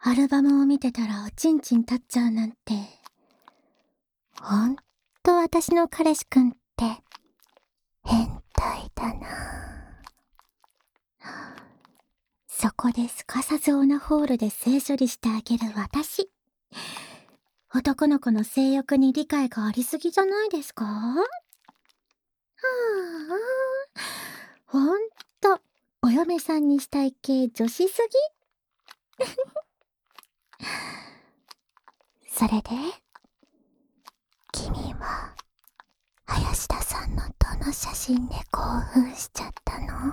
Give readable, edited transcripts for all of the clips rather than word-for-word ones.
アルバムを見てたらおちんちん立っちゃうなんて。ほんと私の彼氏くんって変態だな。そこですかさずオナホールで性処理してあげる私。男の子の性欲に理解がありすぎじゃないですか？はあ、ほんとお嫁さんにしたい系女子すぎ。それで君は林田さんのどの写真で興奮しちゃったの？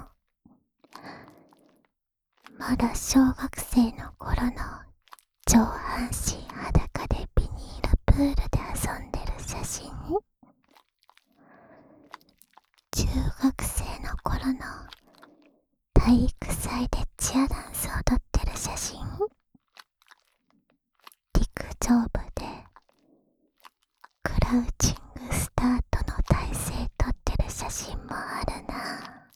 まだ小学生の頃の上半身裸でビニールプールで遊んでる写真？中学生の頃の体育祭でチアダンス踊ってる写真？陸上部でクラウチングスタートの体勢撮ってる写真もあるな。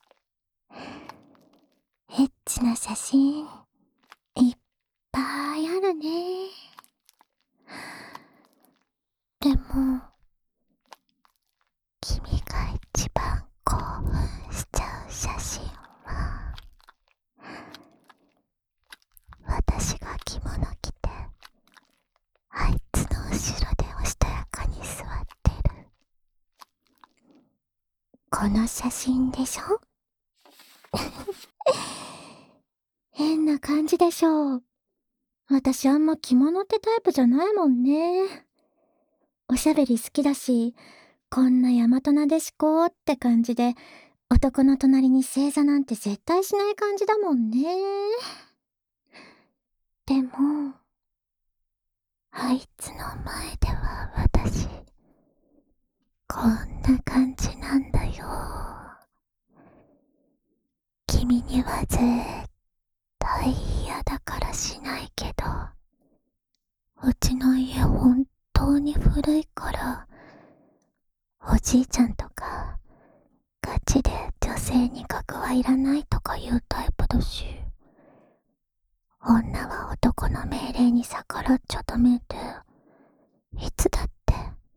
エッチな写真いっぱいあるね。でも君が一番興奮しちゃう写真は、私が着物着てあいつの後ろでおしとやかに座ってるこの写真でしょ？変な感じでしょう。私あんま着物ってタイプじゃないもんね。おしゃべり好きだし、こんな大和なでしこって感じで男の隣に正座なんて絶対しない感じだもんね。でもあいつの前では私こんな感じなんだよ。君には絶対嫌だからしないけど、うちの家本当に古いから、おじいちゃんとかガチで女性に格はいらないとか言うタイプだし、女は男の命令に逆らっちゃダメで、いつだって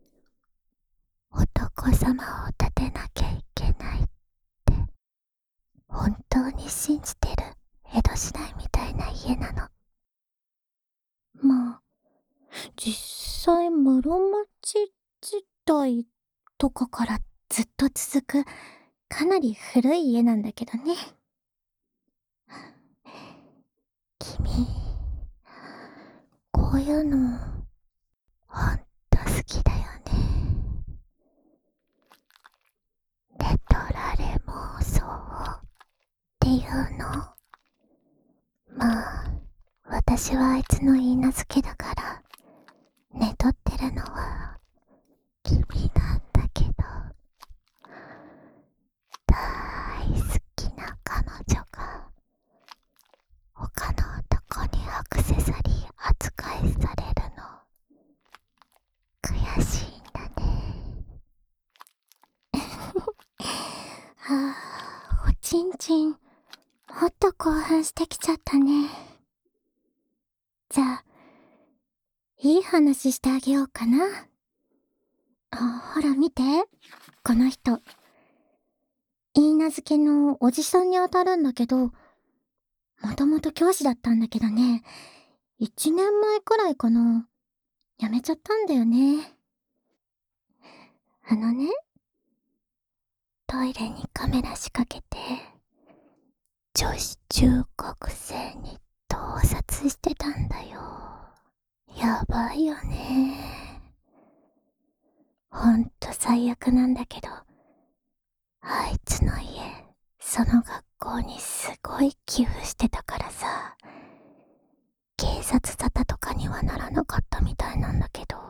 男様を立てなきゃいけないって本当に信じてる江戸時代みたいな家なの。まあ実際室町時代とかからずっと続くかなり古い家なんだけどね。君こういうのほんと好きだよね。レトラレ妄想っていうの？まあ私はあいつの言い名付けだから寝取ってるのは君なんだけど、大好きな彼女が他の男にアクセサリー扱いされるの悔しいんだね。はあ、おちんちんもっと興奮してきちゃったね。じゃあいい話してあげようかな。ほら見て、この人言い名付けのおじさんにあたるんだけど、もともと教師だったんだけどね、1年前くらいかな、辞めちゃったんだよね。あのね、トイレにカメラ仕掛けて女子中学生に盗撮してたんだよ。やばいよね。ほんと最悪なんだけど、あいつの家その学校にすごい寄付してたからさ、警察沙汰とかにはならなかったみたいなんだけど。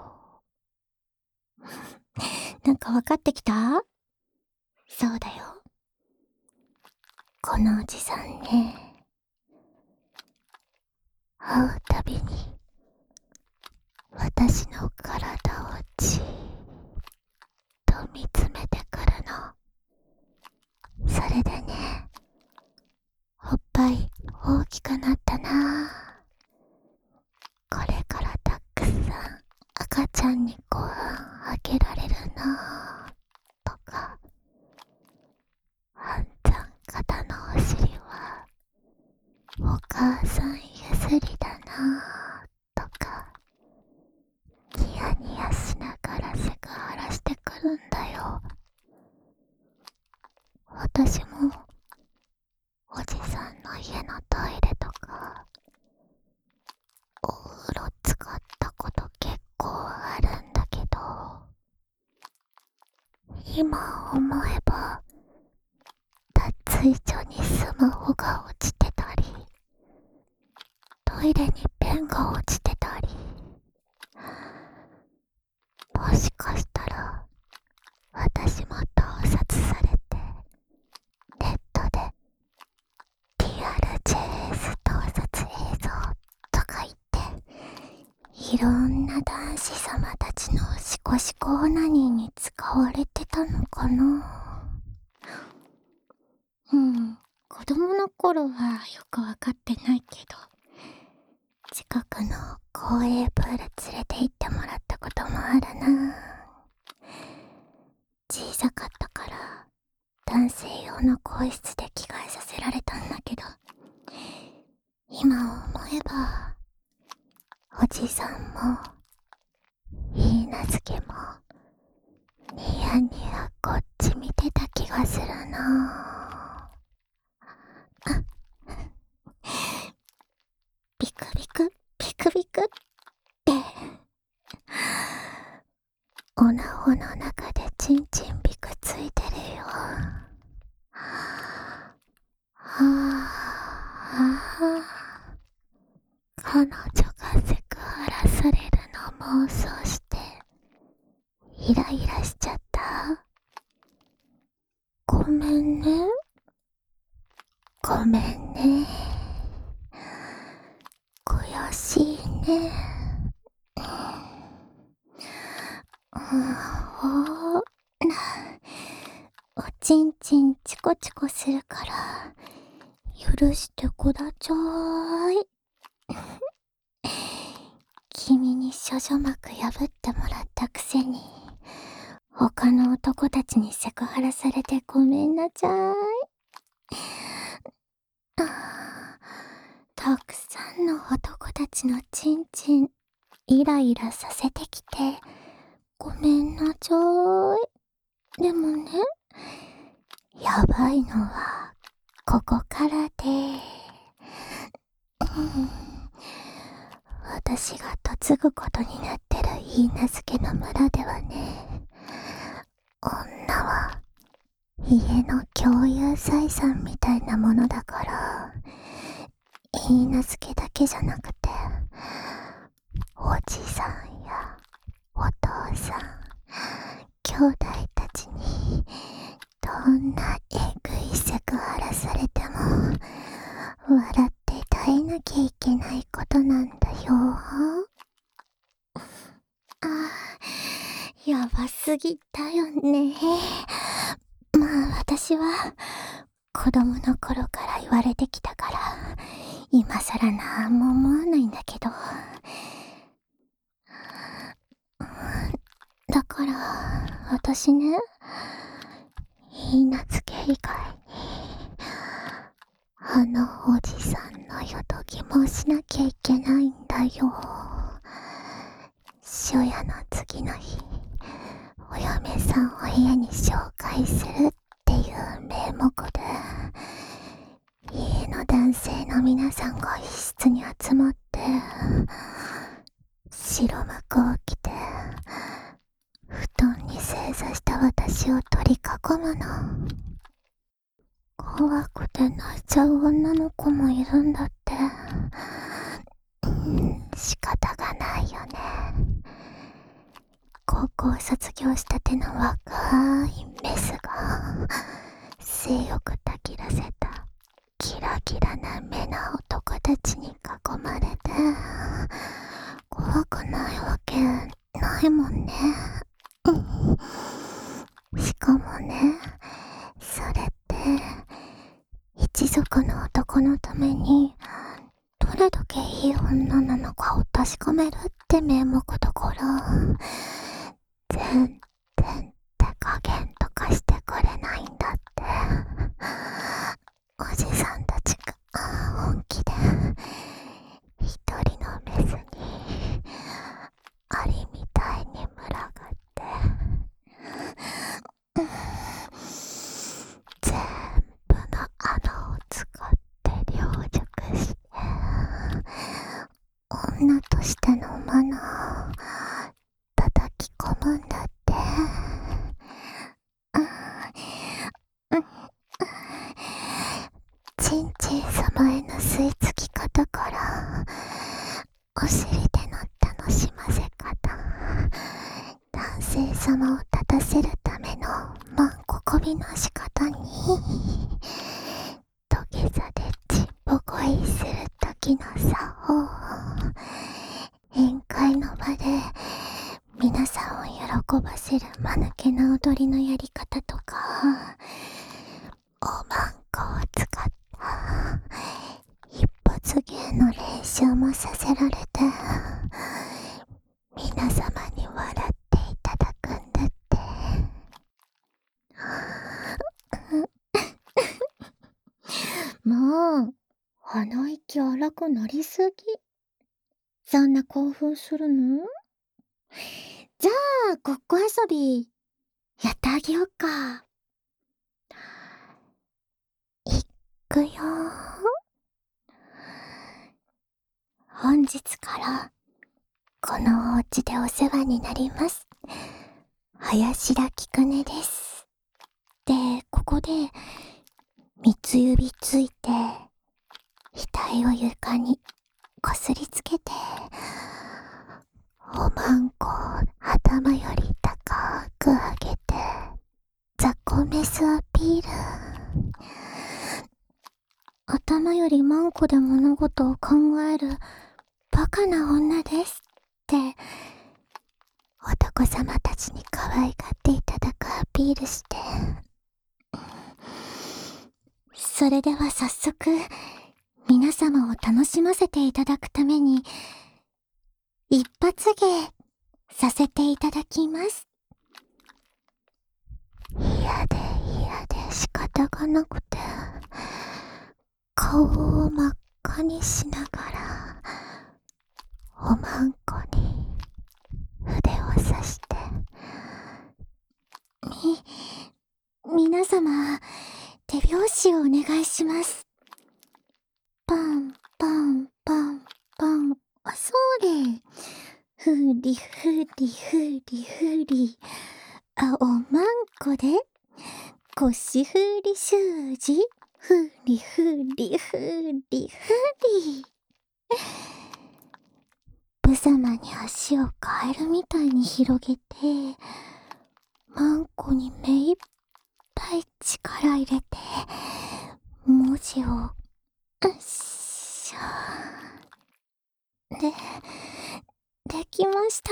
なんか分かってきた？そうだよ、このおじさんね、会うたびに私の体をじーっと見つめてくるの。それでね、おっぱい大きくなったな私もおじさんの家のトイレとかお風呂使ったこと結構あるんだけど、今思えば脱衣所にスマホが落ちてたり、トイレにペンが落ちてたり、もしかしたら私も盗撮されてネットでリアル JS 盗撮映像とか言っていろんな男子様たちのシコシコオナニーに使われてたのかな。子供の頃はよくわかってないけど、近くの公営プール連れて行ってもらったこともあるな。小さかったから男性用の更衣室で着替えさせられたんだけど、今思えばおじさんも許嫁もニヤニヤこっち見てた気がするな。ビクビクビクビクってオナホの中でチンチンビクついてるよ。彼女がセクハラされるの妄想してイライラしちゃった。ごめんね。ごめんね。悔しいね。おちんちんチコチコするから許してくだちゃーい。君に処女膜破ってもらったくせに他の男たちにセクハラされてごめんなちゃーい。たくさんの男たちのチンチンイライラさせてきてごめんなちゃーい。でもね、やばいのはここからで、私が嫁ぐことになってる許嫁の村ではね、女は家の共有財産みたいなものだから、許嫁だけじゃなくておじさんやお父さん、兄弟たちにどんなえぐいセクハラされても笑って耐えなきゃいけないことなんだよ。やばすぎだよね。まあ私は子供の頃から言われてきたから今さらなんも思わないんだけど、だから私ね、許嫁以外にあのおじさんのよどぎもしなきゃいけないんだよ。初夜の次の日、お嫁さんを部屋に紹介するっていう名目で家の男性の皆さんが一室に集まって白幕を着て布団に正座した私を取り囲むの。怖くて泣いちゃう女の子もいるんだって。仕方がないよね。高校卒業したての若いメスが性欲たぎらせたキラキラな目な男たちに囲まれて怖くないわけないもんね。しかもね、それって一族の男のためにどれだけいい女なのかを確かめるって名目だから、全然手加減とかしてくれないんだって。おじさんたちが本気で一人のメスにアリみたいに群がって全びの仕方に土下座でちっぽこいする時の差を、宴会の場で皆さんを喜ばせる間抜けな踊りのやり方とか、おまんこを使った一発芸の練習もさせられて、皆様に笑っていただくんだって。もう鼻息荒くなりすぎ。そんな興奮するの？じゃあごっこ遊びやってあげようか。いくよ。本日からこのお家でお世話になります、林田菊音です。で、ここで三つ指ついて額を床にこすりつけて、おまんこを頭より高く上げて雑魚メスアピール。頭よりマンコで物事を考えるバカな女ですって男様たちに可愛がっていただくアピールして、それでは早速皆様を楽しませていただくために一発芸させていただきます。嫌で仕方がなくて、顔を真っ赤にしながらおまんこに筆を刺して、皆様手拍子をお願いします。パンパンパンパン。あ、そうれ。ふりふりふりふり。あ、おまんこで腰振り習字。ふりふりふりふり。無様に足をカエルみたいに広げて、マンコに目いっぱい力入れて、文字を、うっしょ。できました。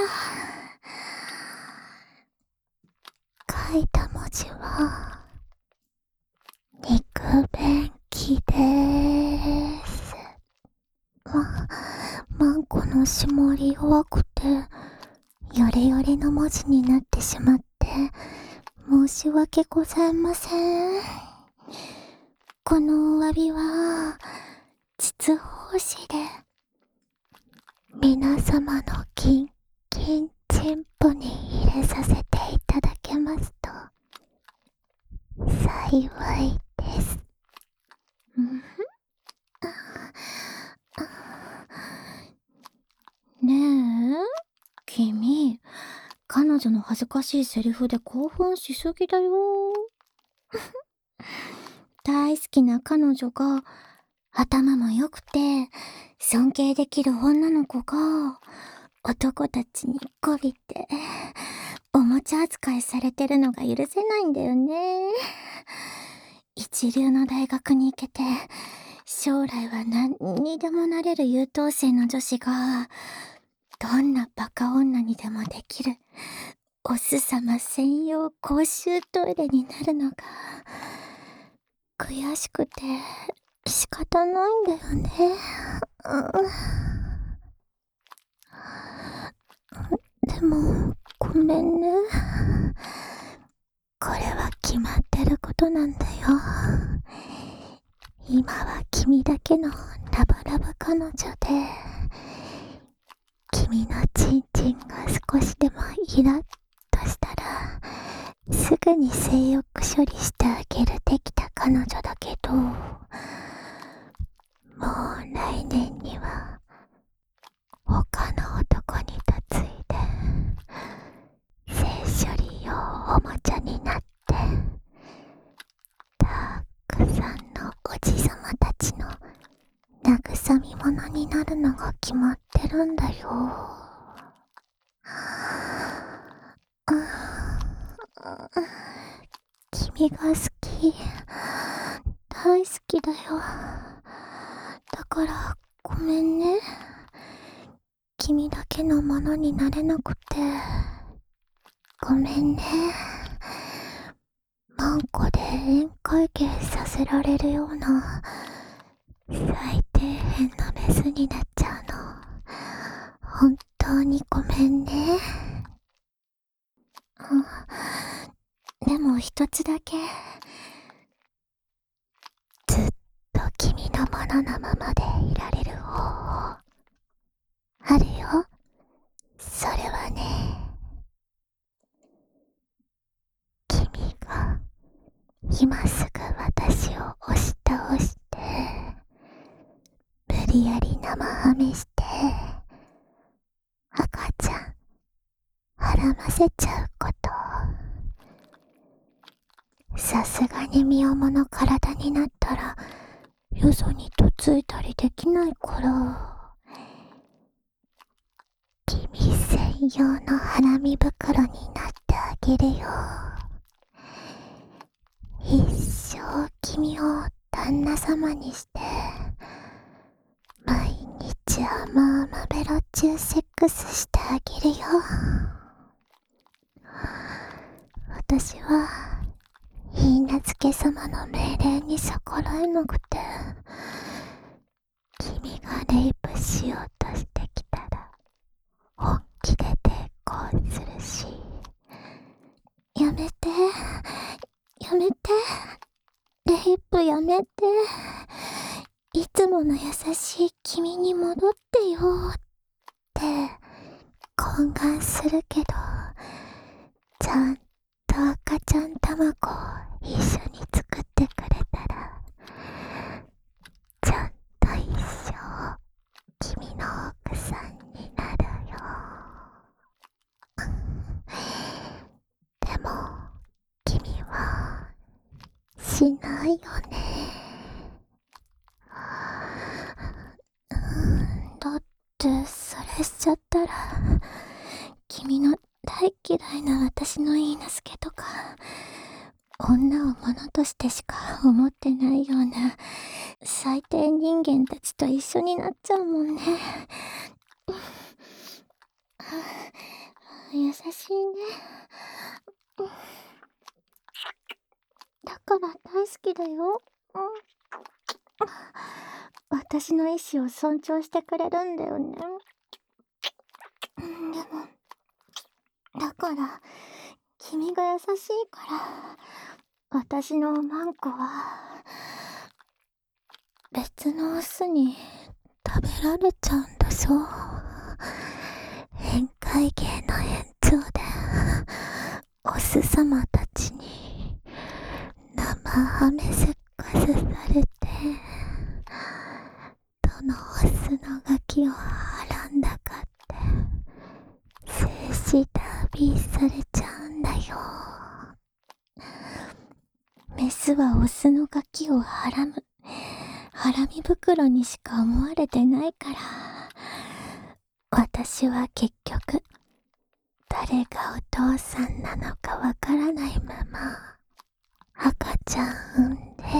書いた文字は、肉便器でーす。マンコの絞り弱くて、ヨレヨレの文字になってしまって、申し訳ございません。このお詫びは、実報紙で、皆様のキンキンチンポに入れさせていただけますと、幸いです。ねえ、君、彼女の恥ずかしいセリフで興奮しすぎだよ。大好きな彼女が、頭も良くて、尊敬できる女の子が、男たちにこびて、おもちゃ扱いされてるのが許せないんだよね。一流の大学に行けて、将来は何にでもなれる優等生の女子が、どんなバカ女にでもできる、おすさま専用公衆トイレになるのが、悔しくて仕方ないんだよね。でも、ごめんね。これは決まってることなんだよ。今は君だけのラブラブ彼女で、君のチンチンが少しでもイラッとしたら、すぐに性欲処理してあげるできた彼女だけど、もう来年には他の男に嫁いで、性処理用おもちゃになって、たくさんのおじさまたちの慰み者になるのが決まってるんだよ。気君が好き。大好きだよ。だからごめんね。君だけのものになれなくて。ごめんね。マンコで宴会芸させられるような最底辺のメスになっちゃうの。本当にごめんね。でも一つだけ、ずっと君のもののままでいられる方法あるよ。それはね、君が今すぐ私を押し倒して、無理やり生ハメして、赤ちゃんはらませちゃうこと。さすがに身重の体になったらよそに嫁いだりできないから、君専用の花見袋になってあげるよ。一生君を旦那様にして毎日甘々ベロ中セックスしてあげるよ。私は許嫁様の命令に逆らえなくて、君がレイプしようとしてきたら本気で抵抗するし。やめて、やめて、レイプやめて。いつもの優しい君に戻ってよって懇願するけど、ちゃんと赤ちゃん卵を一緒に作ってくれたら、ちゃんと一生君の奥さんになるよ。でも君はしないよね。だってそれしちゃったら君の大嫌いな私の許嫁とか女を物としてしか思ってないような最低人間たちと一緒になっちゃうもんね。優しいね。だから大好きだよ。私の意志を尊重してくれるんだよね。でもだから君が優しいから私のマンコは別のオスに食べられちゃうんでしょ。宴会芸の延長でオス様たちに生ハメセックスされて、どのオスのガキをはらんだかって精子ダービーされちゃうんだよ。メスはオスのガキをはらむハラミ袋にしか思われてないから、私は結局誰がお父さんなのかわからないまま赤ちゃん産んで、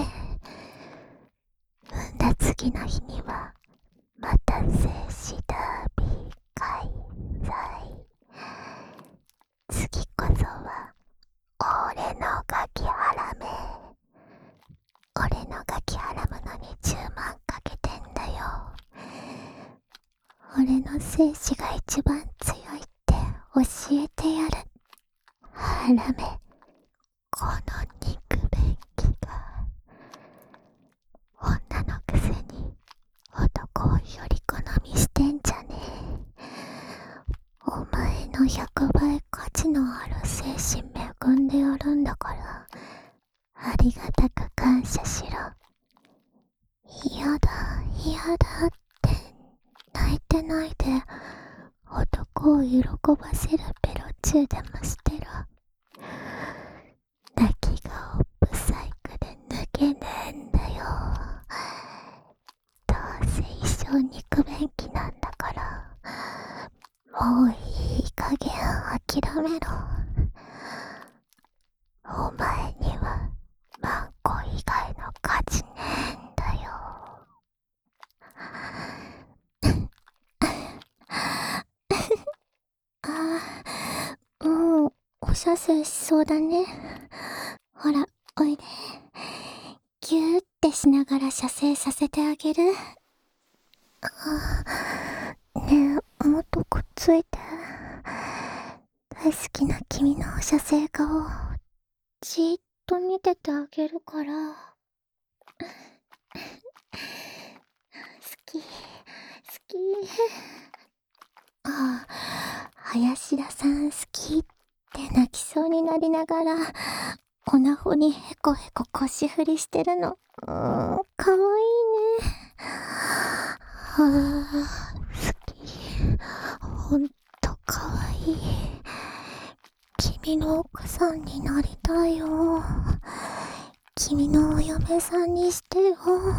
産んだ次の日にはまた精子ダービー開催。次こそは俺のガキハラメ。俺のガキハラむのに10万かけてんだよ。俺の精子が一番強いって教えてやる。ハラメ、この肉便器が。女のくせに男をより好みしてんじゃねえ。お前の100倍価値のある精子恵んでやるんだから、ありがたく感謝しろ。嫌だ、嫌だって泣いてないで、男を喜ばせるベロチューでもしてろ。泣き顔ブサイクで抜けねえんだよ。どうせ一生肉便器なんだから、もういい加減諦めろ。お前には射精しそうだね。ほら、おいで。ぎゅーってしながら射精させてあげる。ねえ、もっとくっついて。大好きな君の射精顔、じーっと見ててあげるから。好き、好き。林田さん好きって泣きそうになりながら、おなほにへこへこ腰振りしてるの。かわいいね。好き。ほんとかわいい。君の奥さんになりたいよ。君のお嫁さんにしてよ。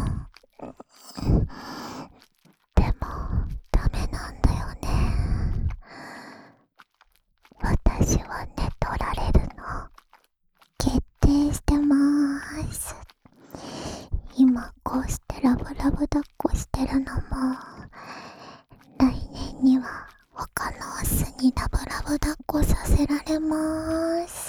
でも、ダメなんだよね。私は寝取られるの。決定してまーす。今こうしてラブラブ抱っこしてるのも、来年には他のオスにラブラブ抱っこさせられまーす。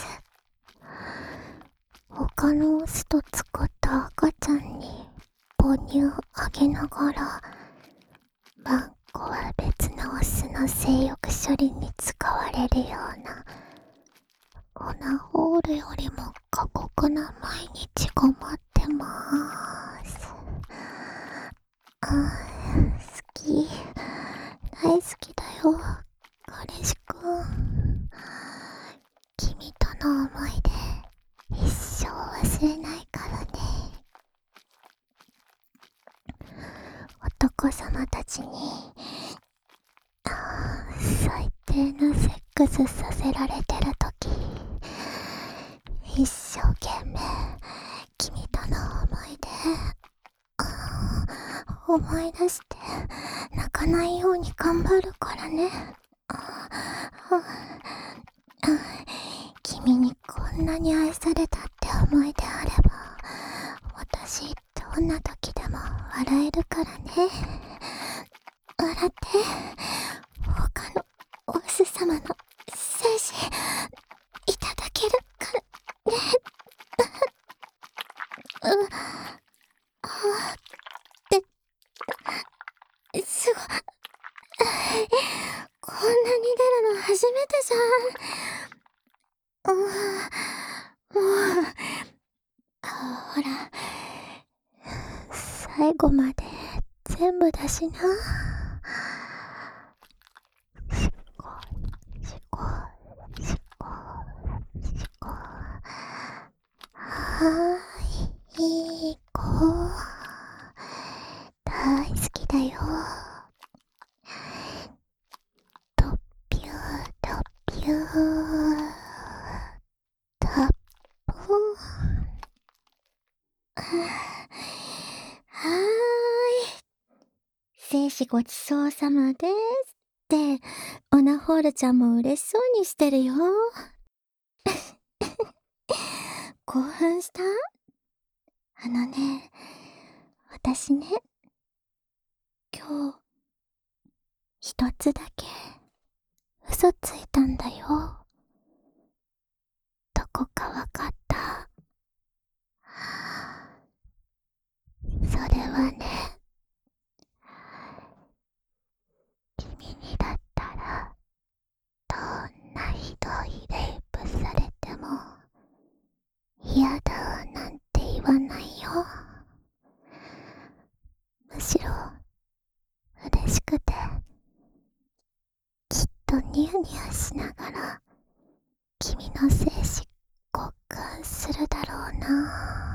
他のオスと作った赤ちゃんに母乳あげながら、ワンコは別のオスの性欲処理に使われるような、オナホールよりも過酷な毎日が待ってまーす。好き。大好きだよ、彼氏くん。君との思い出、一生忘れないからね。男様たちに、最低なセックスさせられてるとき、一生懸命君との思い出、思い出して泣かないように頑張るからね。君にこんなに愛されたって思いであれば、私どんな時でも笑えるからね。笑って。他のオス様の精子いただけるからね。すごい。こんなに出るの初めてじゃん。もう、ほら、最後まで全部だしな。しこ、しこ、しこ、しこ。いい子。大好きだよ。とっぴゅーとっぴゅー。たっぷ精子ごちそうさまですって、オナホールちゃんも嬉しそうにしてるよ。興奮した？私ね、今日、一つだけ、嘘ついたんだよ。どこかわかった？それはね、君にだったら、どんなひどいレイプされても、嫌だなんて言わないよ。むしろ、嬉しくて、きっとニヤニヤしながら、君の精子交換するだろうな。